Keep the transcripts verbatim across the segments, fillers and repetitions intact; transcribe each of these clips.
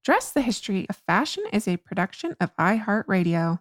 Dress the History of Fashion is a production of iHeartRadio.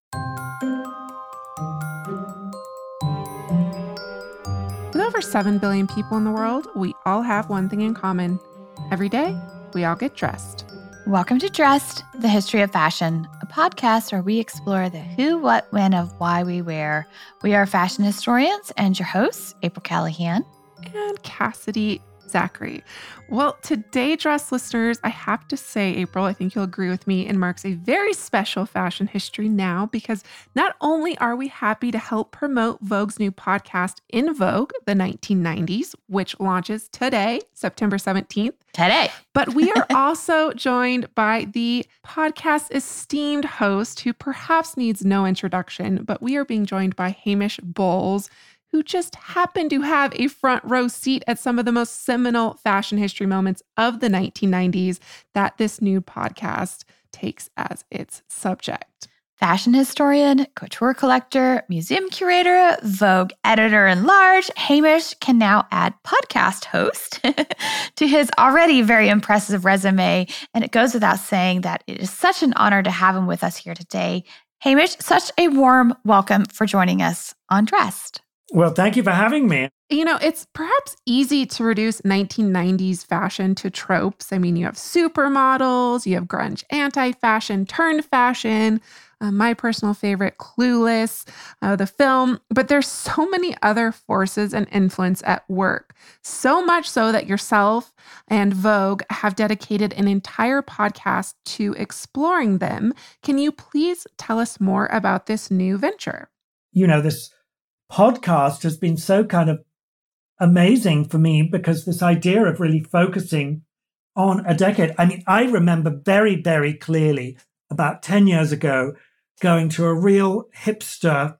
With over seven billion people in the world, we all have one thing in common. Every day, we all get dressed. Welcome to Dressed, the History of Fashion, a podcast where we explore the who, what, when of why we wear. We are fashion historians and your hosts, April Callahan and Cassidy Zachary. Well, today, Dress listeners, I have to say, April, I think you'll agree with me, it marks a very special fashion history now because not only are we happy to help promote Vogue's new podcast, In Vogue, the nineteen nineties, which launches today, September seventeenth. Today. But we are also joined by the podcast's esteemed host, who perhaps needs no introduction, but we are being joined by Hamish Bowles, who just happened to have a front row seat at some of the most seminal fashion history moments of the nineteen nineties that this new podcast takes as its subject. Fashion historian, couture collector, museum curator, Vogue editor-in-large, Hamish can now add podcast host to his already very impressive resume, and it goes without saying that it is such an honor to have him with us here today. Hamish, such a warm welcome for joining us on Dressed. Well, thank you for having me. You know, it's perhaps easy to reduce nineteen nineties fashion to tropes. I mean, you have supermodels, you have grunge anti-fashion turned fashion, uh, my personal favorite, Clueless, uh, the film, but there's so many other forces and influence at work. So much so that yourself and Vogue have dedicated an entire podcast to exploring them. Can you please tell us more about this new venture? You know, this podcast has been so kind of amazing for me because this idea of really focusing on a decade. I mean, I remember very, very clearly about ten years ago going to a real hipster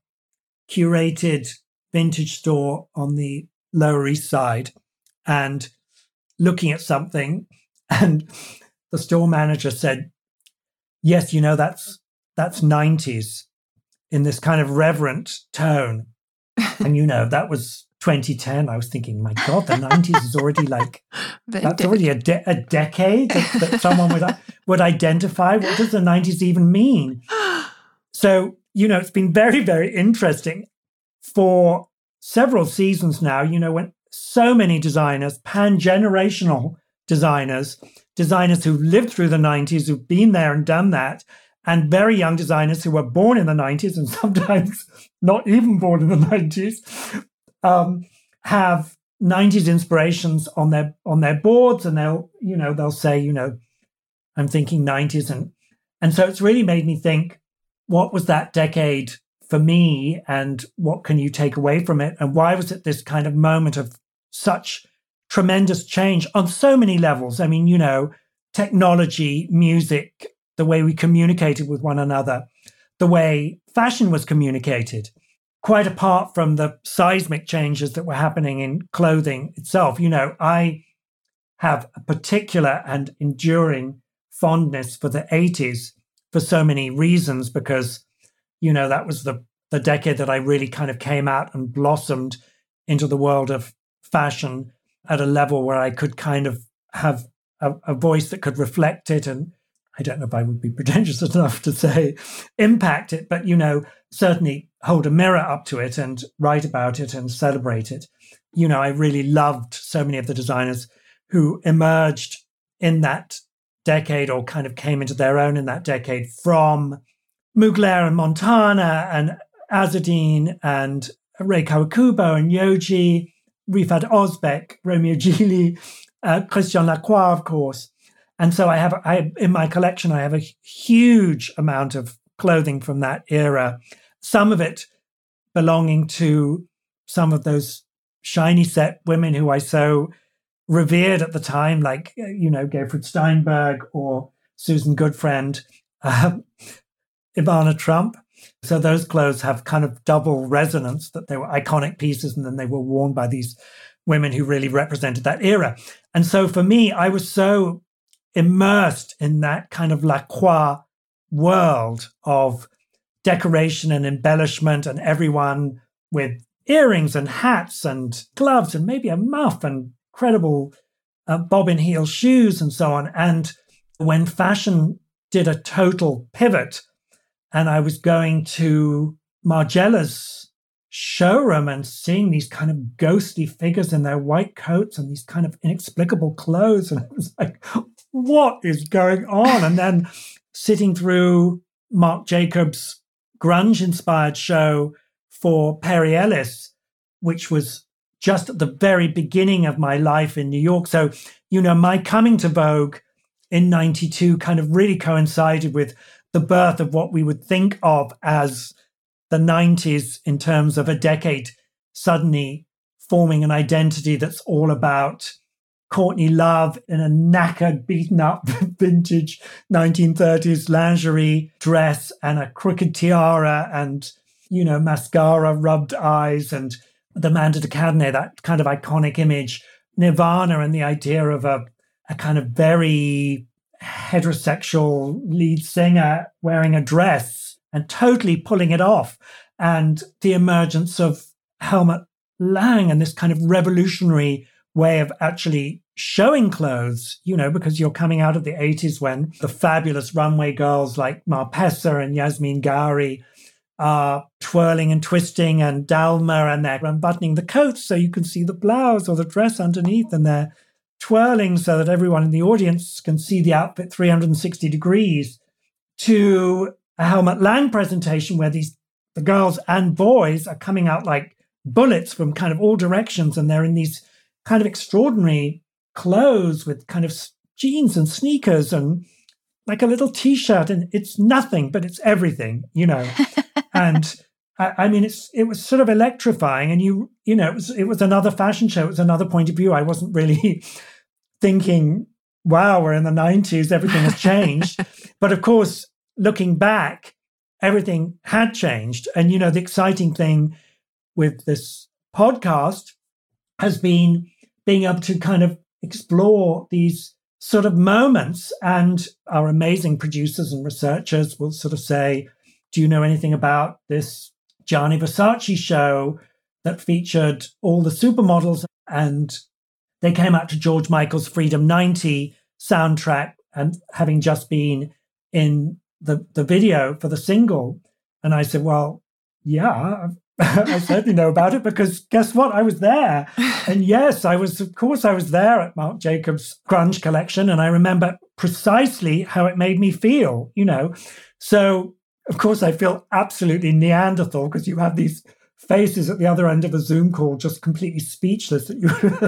curated vintage store on the Lower East Side and looking at something, and the store manager said, "Yes, you know, that's that's nineties," in this kind of reverent tone. And, you know, that was twenty ten. I was thinking, my God, the nineties is already like, that's already a, de- a decade that, that someone would, would identify. What does the nineties even mean? So, you know, it's been very, very interesting for several seasons now, you know, when so many designers, pan-generational designers, designers who've lived through the nineties, who've been there and done that, and very young designers who were born in the nineties and sometimes not even born in the nineties, um, have nineties inspirations on their on their boards, and they'll you know they'll say you know I'm thinking nineties, and and so it's really made me think, what was that decade for me, and what can you take away from it, and why was it this kind of moment of such tremendous change on so many levels? I mean, you know, technology, music, the way we communicated with one another, the way fashion was communicated, quite apart from the seismic changes that were happening in clothing itself. You know, I have a particular and enduring fondness for the eighties for so many reasons, because, you know, that was the, the decade that I really kind of came out and blossomed into the world of fashion at a level where I could kind of have a, a voice that could reflect it, and I don't know if I would be pretentious enough to say impact it, but, you know, certainly hold a mirror up to it and write about it and celebrate it. You know, I really loved so many of the designers who emerged in that decade or kind of came into their own in that decade, from Mugler and Montana and Azzedine and Rei Kawakubo and Yohji, Rifat Ozbek, Romeo Gili, uh, Christian Lacroix, of course. And so I have, I in my collection, I have a huge amount of clothing from that era, some of it belonging to some of those shiny set women who I so revered at the time, like, you know, Gertrude Steinberg or Susan Goodfriend, uh, Ivana Trump. So those clothes have kind of double resonance, that they were iconic pieces and then they were worn by these women who really represented that era. And so for me, I was so immersed in that kind of Lacroix world of decoration and embellishment, and everyone with earrings and hats and gloves and maybe a muff and incredible uh, bobbin heel shoes and so on. And when fashion did a total pivot and I was going to Margiela's showroom and seeing these kind of ghostly figures in their white coats and these kind of inexplicable clothes. And I was like, what is going on? And then sitting through Marc Jacobs' grunge-inspired show for Perry Ellis, which was just at the very beginning of my life in New York. So, you know, my coming to Vogue in ninety-two kind of really coincided with the birth of what we would think of as the nineties in terms of a decade suddenly forming an identity that's all about Courtney Love in a knackered, beaten up vintage nineteen thirties lingerie dress and a crooked tiara and, you know, mascara, rubbed eyes, and the Amanda de Cadenet, that kind of iconic image. Nirvana and the idea of a, a kind of very heterosexual lead singer wearing a dress and totally pulling it off. And the emergence of Helmut Lang and this kind of revolutionary way of actually showing clothes, you know, because you're coming out of the eighties when the fabulous runway girls like Marpessa and Yasmin Ghauri are twirling and twisting, and Dalma, and they're unbuttoning the coats so you can see the blouse or the dress underneath, and they're twirling so that everyone in the audience can see the outfit three hundred sixty degrees, to a Helmut Lang presentation where these the girls and boys are coming out like bullets from kind of all directions, and they're in these kind of extraordinary clothes with kind of jeans and sneakers and like a little t-shirt, and it's nothing, but it's everything, you know. And I, I mean, it's it was sort of electrifying, and you you know, it was it was another fashion show. It was another point of view. I wasn't really thinking, wow, we're in the nineties, everything has changed. But of course, looking back, everything had changed. And, you know, the exciting thing with this podcast has been being able to kind of explore these sort of moments. And our amazing producers and researchers will sort of say, do you know anything about this Gianni Versace show that featured all the supermodels? And they came out to George Michael's Freedom ninety soundtrack, and having just been in the, the video for the single. And I said, well, yeah, I certainly know about it, because guess what? I was there. And yes, I was, of course, I was there at Marc Jacobs' grunge collection. And I remember precisely how it made me feel, you know. So, of course, I feel absolutely Neanderthal, because you have these faces at the other end of a Zoom call just completely speechless that you,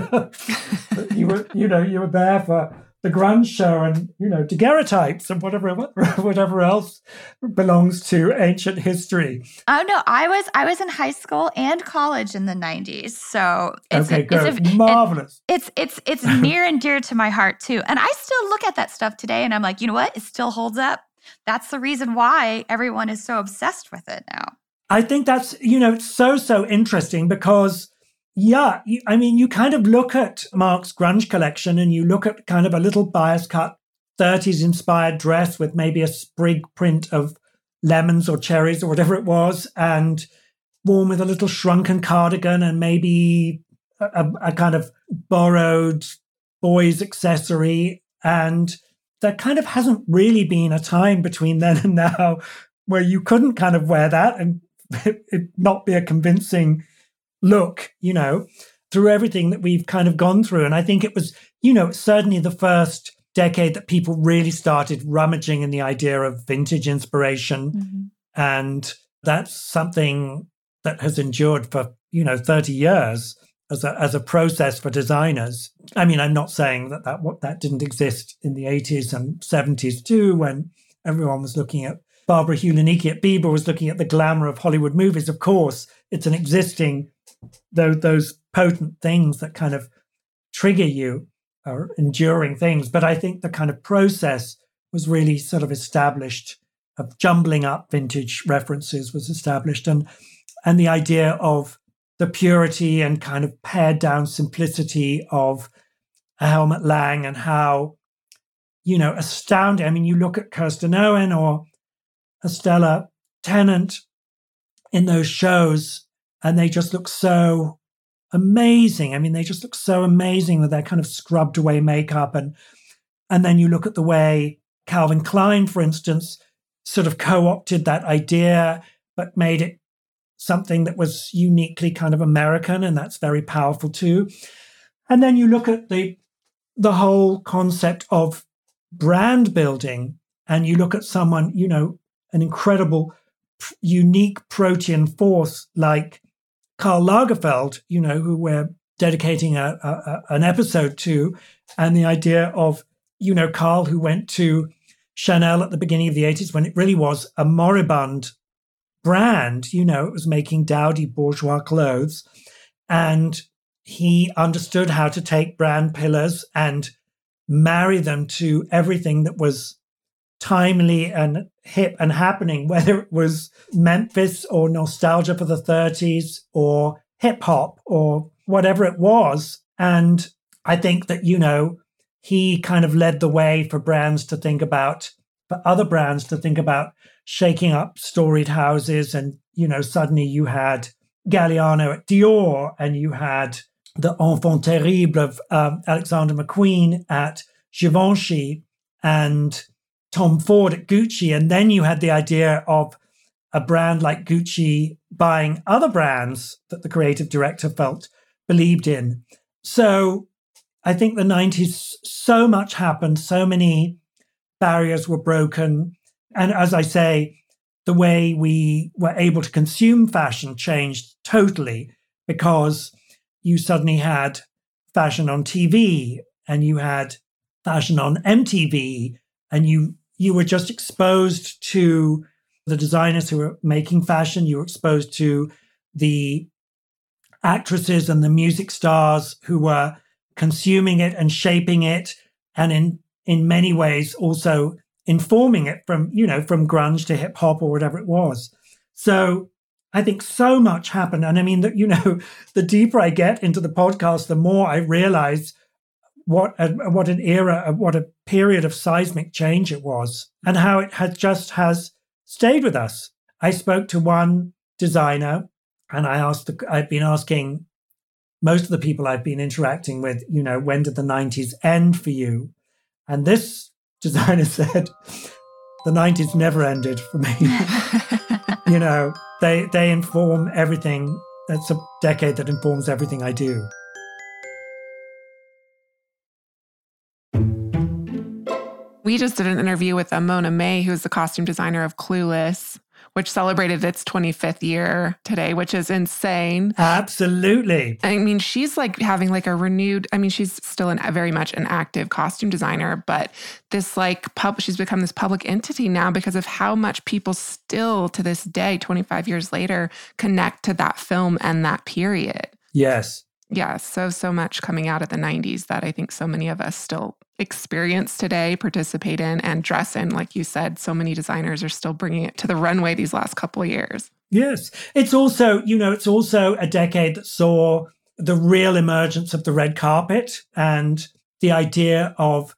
that you were, you know, you were there for the grunge show and, you know, daguerreotypes and whatever whatever else belongs to ancient history. Oh no, I was I was in high school and college in the nineties, so it's okay, a, good, it's a, marvelous. It, it's it's it's near and dear to my heart too, and I still look at that stuff today, and I'm like, you know what? It still holds up. That's the reason why everyone is so obsessed with it now. I think that's, you know, it's so, so interesting because, yeah, you, I mean, you kind of look at Marc's grunge collection and you look at kind of a little bias cut thirties inspired dress with maybe a sprig print of lemons or cherries or whatever it was, and worn with a little shrunken cardigan and maybe a, a kind of borrowed boy's accessory. And there kind of hasn't really been a time between then and now where you couldn't kind of wear that and it not be a convincing look, you know, through everything that we've kind of gone through. And I think it was, you know, certainly the first decade that people really started rummaging in the idea of vintage inspiration. Mm-hmm. And that's something that has endured for, you know, thirty years as a, as a process for designers. I mean, I'm not saying that that, what, that didn't exist in the eighties and seventies too, when everyone was looking at Barbara Hugh-Linicki at Bieber was looking at the glamour of Hollywood movies. Of course, it's an existing, those, those potent things that kind of trigger you are enduring things. But I think the kind of process was really sort of established, of jumbling up vintage references was established. And, and the idea of the purity and kind of pared down simplicity of a Helmut Lang and how, you know, astounding. I mean, you look at Kirsten Owen or Estella Tennant in those shows, and they just look so amazing. I mean, they just look so amazing with their kind of scrubbed away makeup. And and then you look at the way Calvin Klein, for instance, sort of co-opted that idea, but made it something that was uniquely kind of American, and that's very powerful too. And then you look at the the whole concept of brand building, and you look at someone, you know, an incredible, unique protean force like Karl Lagerfeld, you know, who we're dedicating a, a, an episode to, and the idea of, you know, Karl, who went to Chanel at the beginning of the eighties when it really was a moribund brand, you know, it was making dowdy bourgeois clothes. And he understood how to take brand pillars and marry them to everything that was timely and hip and happening, whether it was Memphis or nostalgia for the thirties or hip hop or whatever it was. And I think that, you know, he kind of led the way for brands to think about, for other brands to think about shaking up storied houses. And, you know, suddenly you had Galliano at Dior, and you had the enfant terrible of um, Alexander McQueen at Givenchy, and Tom Ford at Gucci. And then you had the idea of a brand like Gucci buying other brands that the creative director felt believed in. So I think the nineties, so much happened, so many barriers were broken. And as I say, the way we were able to consume fashion changed totally, because you suddenly had fashion on T V, and you had fashion on M T V, and you you were just exposed to the designers who were making fashion. You were exposed to the actresses and the music stars who were consuming it and shaping it, and in in many ways also informing it, from, you know, from grunge to hip hop or whatever it was. So I think so much happened. And I mean, that, you know, the deeper I get into the podcast, the more I realize what a, what an era, what a period of seismic change it was, and how it had just has stayed with us. I spoke to one designer, and I asked, the, I've been asking most of the people I've been interacting with, you know, when did the nineties end for you? And this designer said, the nineties never ended for me. You know, they they inform everything. It's a decade that informs everything I do. We just did an interview with Mona May, who's the costume designer of Clueless, which celebrated its twenty-fifth year today, which is insane. Absolutely. I mean, she's like having like a renewed, I mean, she's still an, very much an active costume designer, but this like pub, she's become this public entity now because of how much people still to this day, twenty-five years later, connect to that film and that period. Yes. Yeah. So, so much coming out of the nineties that I think so many of us still experience today, participate in, and dress in. Like you said, so many designers are still bringing it to the runway these last couple of years. Yes. It's also, you know, it's also a decade that saw the real emergence of the red carpet and the idea of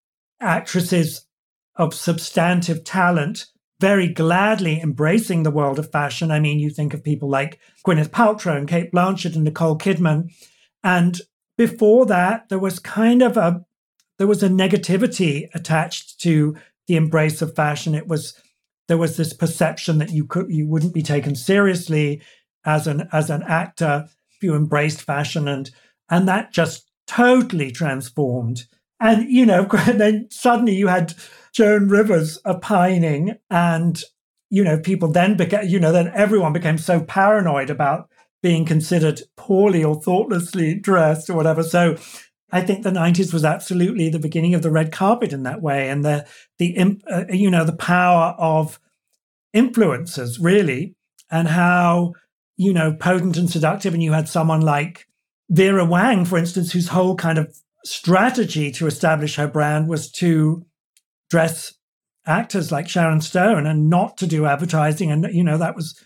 actresses of substantive talent very gladly embracing the world of fashion. I mean, you think of people like Gwyneth Paltrow and Cate Blanchett and Nicole Kidman. And before that, there was kind of a, there was a negativity attached to the embrace of fashion. It was, there was this perception that you could, you wouldn't be taken seriously as an, as an actor if you embraced fashion. And, and that just totally transformed. And, you know, then suddenly you had Joan Rivers opining, and, you know, people then became, you know, then everyone became so paranoid about being considered poorly or thoughtlessly dressed or whatever. So I think the nineties was absolutely the beginning of the red carpet in that way. And the, the uh, you know, the power of influencers, really, and how, you know, potent and seductive. And you had someone like Vera Wang, for instance, whose whole kind of strategy to establish her brand was to dress actors like Sharon Stone and not to do advertising. And, you know, that was,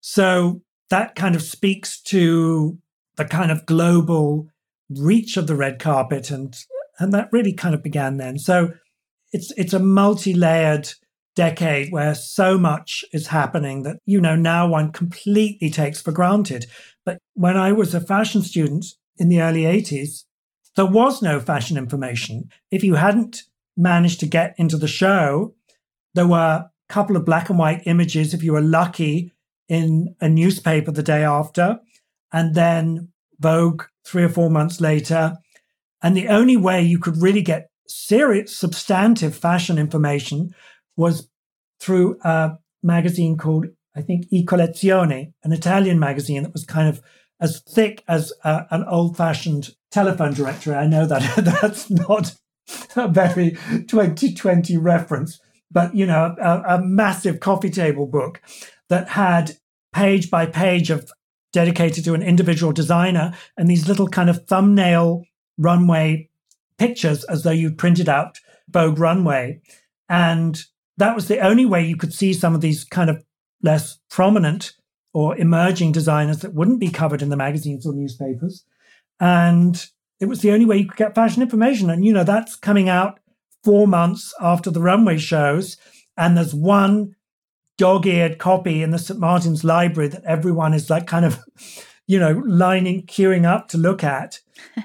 so that kind of speaks to the kind of global reach of the red carpet. And, and that really kind of began then. So it's, it's a multi-layered decade where so much is happening that, you know, now one completely takes for granted. But when I was a fashion student in the early eighties, there was no fashion information. If you hadn't managed to get into the show, there were a couple of black and white images, if you were lucky, in a newspaper the day after, and then Vogue three or four months later. And the only way you could really get serious, substantive fashion information was through a magazine called, I think, I Collezione, an Italian magazine that was kind of as thick as uh, an old-fashioned telephone directory. I know that that's not a very twenty twenty reference, but, you know, a, a massive coffee table book that had page by page of dedicated to an individual designer and these little kind of thumbnail runway pictures as though you printed out Vogue runway. And that was the only way you could see some of these kind of less prominent or emerging designers that wouldn't be covered in the magazines or newspapers. And it was the only way you could get fashion information. And, you know, that's coming out four months after the runway shows. And there's one dog-eared copy in the Saint Martin's Library that everyone is like kind of, you know, lining, queuing up to look at.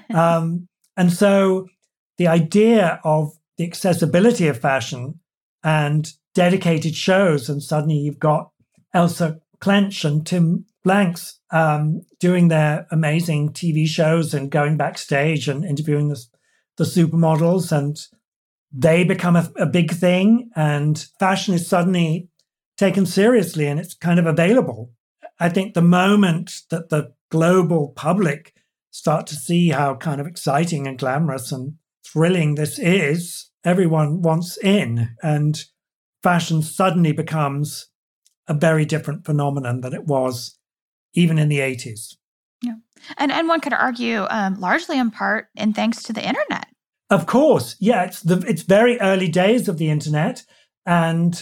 Um, and so the idea of the accessibility of fashion and dedicated shows, and suddenly you've got Elsa Clench and Tim Blanks um, doing their amazing T V shows and going backstage and interviewing the, the supermodels, and they become a, a big thing, and fashion is suddenly taken seriously and it's kind of available. I think the moment that the global public start to see how kind of exciting and glamorous and thrilling this is, everyone wants in, and fashion suddenly becomes a very different phenomenon than it was even in the eighties. Yeah. And and one could argue um, largely in part and thanks to the internet. Of course. Yeah, it's the it's very early days of the internet. And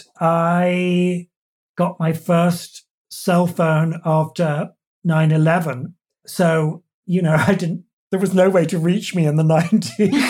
I got my first cell phone after nine eleven. So, you know, I didn't, there was no way to reach me in the nineties.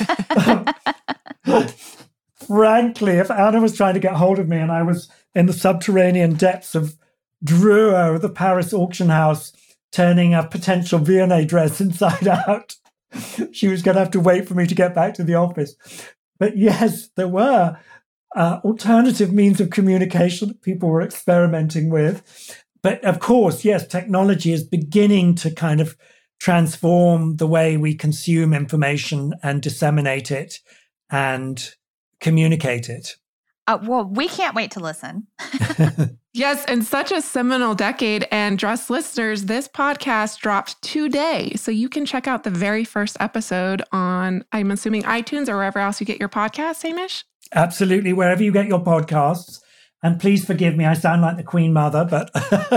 um, frankly, if Anna was trying to get hold of me and I was in the subterranean depths of Drouot, the Paris auction house, turning a potential V and A dress inside out, she was going to have to wait for me to get back to the office. But yes, there were uh, alternative means of communication that people were experimenting with. But of course, yes, technology is beginning to kind of transform the way we consume information and disseminate it and communicate it. Uh, well, we can't wait to listen. Yes, and such a seminal decade. And Dress listeners, this podcast dropped today. So you can check out the very first episode on, I'm assuming, iTunes or wherever else you get your podcasts, Hamish? Absolutely, wherever you get your podcasts. And please forgive me, I sound like the Queen Mother, but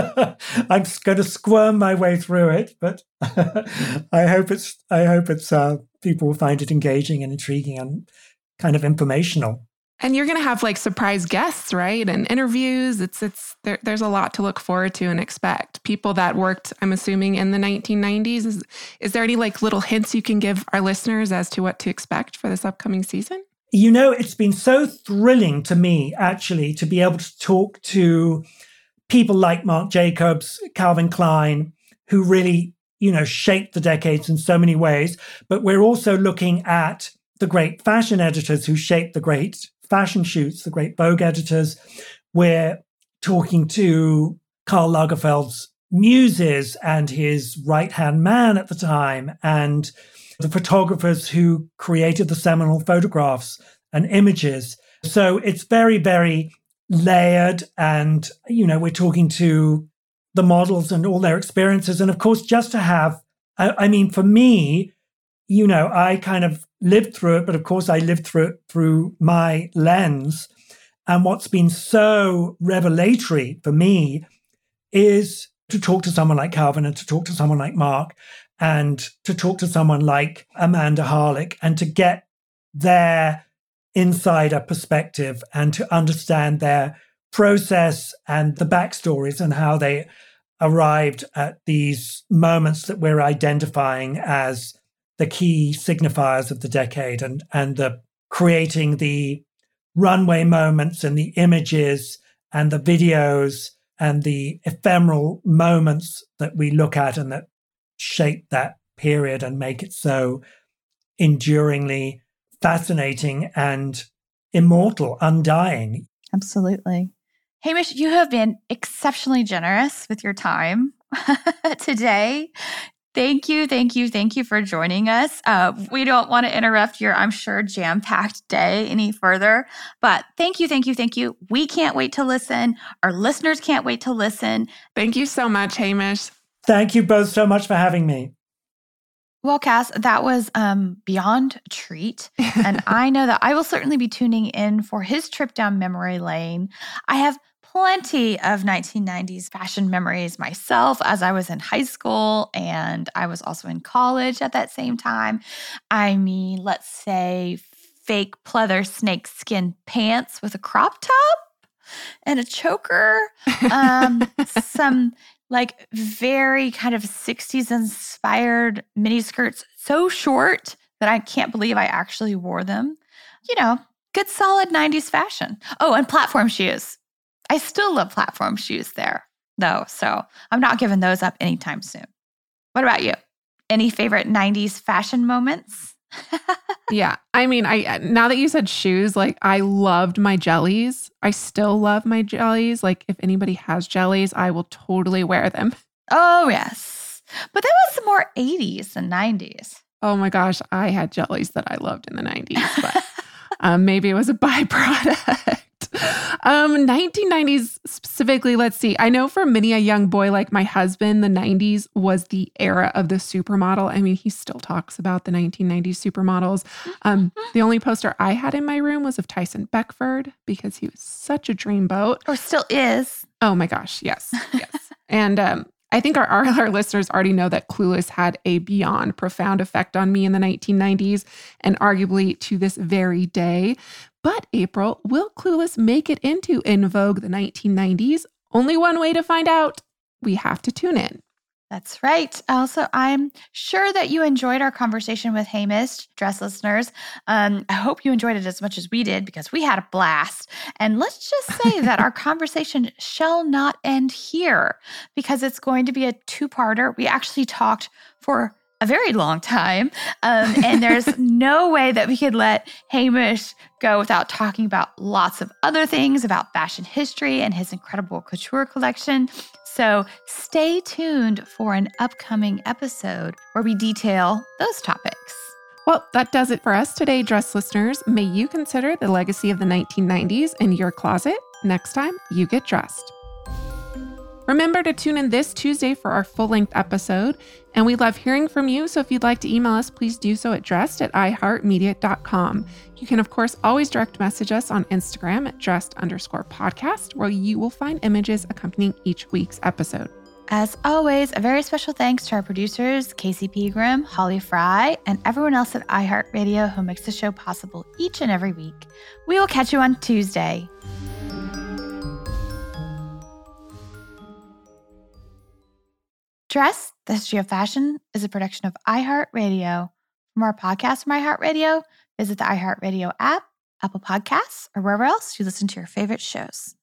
I'm going to squirm my way through it. But I hope it's, I hope it's uh, people will find it engaging and intriguing and kind of informational. And you're going to have like surprise guests, right? And interviews. It's it's there, there's a lot to look forward to and expect. People that worked, I'm assuming, in the nineteen nineties. Is is there any like little hints you can give our listeners as to what to expect for this upcoming season? You know, it's been so thrilling to me, actually, to be able to talk to people like Marc Jacobs, Calvin Klein, who really, you know, shaped the decades in so many ways. But we're also looking at the great fashion editors who shaped the great fashion shoots, the great Vogue editors. We're talking to Karl Lagerfeld's muses and his right-hand man at the time, and the photographers who created the seminal photographs and images. So it's very, very layered. And, you know, we're talking to the models and all their experiences. And of course, just to have, I, I mean, for me, you know, I kind of lived through it, but of course I lived through it through my lens. And what's been so revelatory for me is to talk to someone like Calvin and to talk to someone like Marc and to talk to someone like Amanda Harlick and to get their insider perspective and to understand their process and the backstories and how they arrived at these moments that we're identifying as the key signifiers of the decade, and, and the creating the runway moments and the images and the videos and the ephemeral moments that we look at and that shape that period and make it so enduringly fascinating and immortal, undying. Absolutely. Hamish, you have been exceptionally generous with your time today. Thank you, thank you, thank you for joining us. Uh, we don't want to interrupt your, I'm sure, jam-packed day any further, but thank you, thank you, thank you. We can't wait to listen. Our listeners can't wait to listen. Thank you so much, Hamish. Thank you both so much for having me. Well, Cass, that was um, beyond a treat. And I know that I will certainly be tuning in for his trip down memory lane. I have plenty of nineteen nineties fashion memories myself as I was in high school, and I was also in college at that same time. I mean, let's say fake pleather snakeskin pants with a crop top and a choker. Um, some like very kind of sixties inspired mini skirts, so short that I can't believe I actually wore them. You know, good solid nineties fashion. Oh, and platform shoes. I still love platform shoes there, though, so I'm not giving those up anytime soon. What about you? Any favorite nineties fashion moments? Yeah. I mean, I now that you said shoes, like I loved my jellies. I still love my jellies. Like if anybody has jellies, I will totally wear them. Oh, yes. But that was more eighties than nineties. Oh my gosh, I had jellies that I loved in the nineties, but um, maybe it was a byproduct. Um, nineteen nineties specifically, let's see. I know for many a young boy like my husband, the nineties was the era of the supermodel. I mean, he still talks about the nineteen nineties supermodels. Um, the only poster I had in my room was of Tyson Beckford because he was such a dreamboat. Or still is. Oh my gosh, yes, yes. And um, I think our, our, our listeners already know that Clueless had a beyond profound effect on me in the nineteen nineties and arguably to this very day. But April, will Clueless make it into En Vogue the nineteen nineties? Only one way to find out. We have to tune in. That's right. Also, I'm sure that you enjoyed our conversation with Hamish, dress listeners. Um, I hope you enjoyed it as much as we did because we had a blast. And let's just say that our conversation shall not end here because it's going to be a two-parter. We actually talked for a very long time. Um, and there's no way that we could let Hamish go without talking about lots of other things about fashion history and his incredible couture collection. So stay tuned for an upcoming episode where we detail those topics. Well, that does it for us today, dress listeners. May you consider the legacy of the nineteen nineties in your closet next time you get dressed. Remember to tune in this Tuesday for our full-length episode. And we love hearing from you, so if you'd like to email us, please do so at dressed at i heart media dot com. You can, of course, always direct message us on Instagram at dressed underscore podcast, where you will find images accompanying each week's episode. As always, a very special thanks to our producers, Casey Pegram, Holly Fry, and everyone else at iHeartRadio who makes the show possible each and every week. We will catch you on Tuesday. Dress, the History of Fashion, is a production of iHeartRadio. For more podcasts from iHeartRadio, visit the iHeartRadio app, Apple Podcasts, or wherever else you listen to your favorite shows.